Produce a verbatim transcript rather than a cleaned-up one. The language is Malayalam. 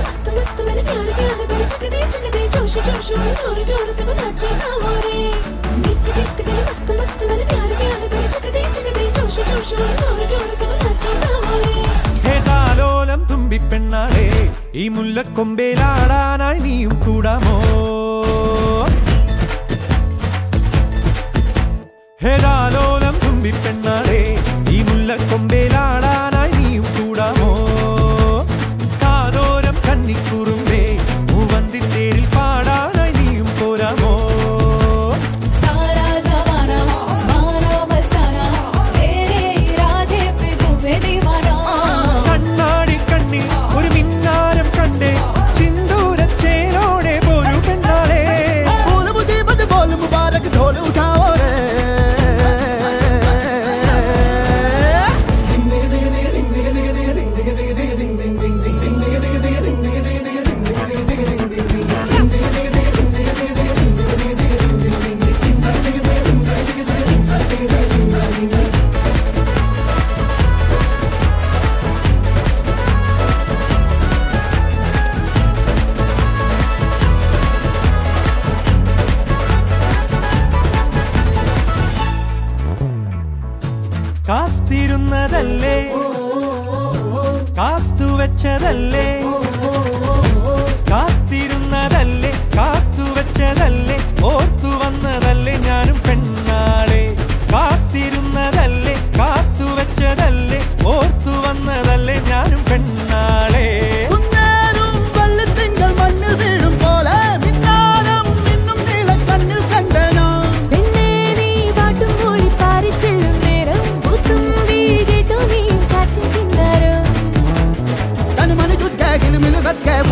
मस्त मस्त मेरे प्यारे प्यारे पर चकदे चकदे जोश जोश जोर जोर से नाचो हमारे दिख दिख दिल मस्त मस्त मेरे प्यारे प्यारे पर चकदे चकदे जोश जोश जोर जोर से नाचो हमारे हे താലോലം തുമ്പി പെണ്ണാളേ ഈ മുല്ലക്കൊമ്പേലാടാനായി നീയും കൂടാമോ ഹേ താലോലം തുമ്പി പെണ്ണാളേ ഈ മുല്ലക്കൊമ്പേലാടാനായി നീയും കൂടാമോ കാതോരം കന്നിക്കുറുമ്പേ മൂവന്തിത്തേരിൽ പാടാനായി നീയും പോരാമോ सारा ज़माना माना मस्ताना तेरे इरादे पे तुम्हें दीवाना കണ്ണാടി കണ്ണിൽ ഒരു മിന്നാരം കണ്ടേ ചിന്തൂരച്ചേരോടെ പോരു പെണ്ണാളേ बोल मुसीबत बोल मुबारक ढोल उठाओ रे കാത്തിരുന്നതല്ലേ കാത്തുവെച്ചതല്ലേ കാത്തിരുന്നതല്ലേ കാത്തുവെച്ചതല്ലേ ഓർത്തു വന്നതല്ലേ ഞാനും പെണ്ണാളെ കാത്തിരുന്നതല്ലേ കാത്തുവെച്ചതല്ലേ ഓർത്തു വന്നതല്ലേ ഞാനും പെണ്ണാളെ കുന്നേറും വെള്ളിത്തിങ്കൾ മണ്ണിൽ വീഴും പോലെ മിന്നാരം മിന്നും നീലക്കണ്ണിൽ കണ്ടനോ പെണ്ണേ നീ പാട്ടും മൂളി പാറി ചെല്ലും നേരം കൂത്തും വീടിട്ടു നീ കാറ്റും കിന്നാരം തനി മണി ചുറ്റാകിലും മിലു കസ്കേ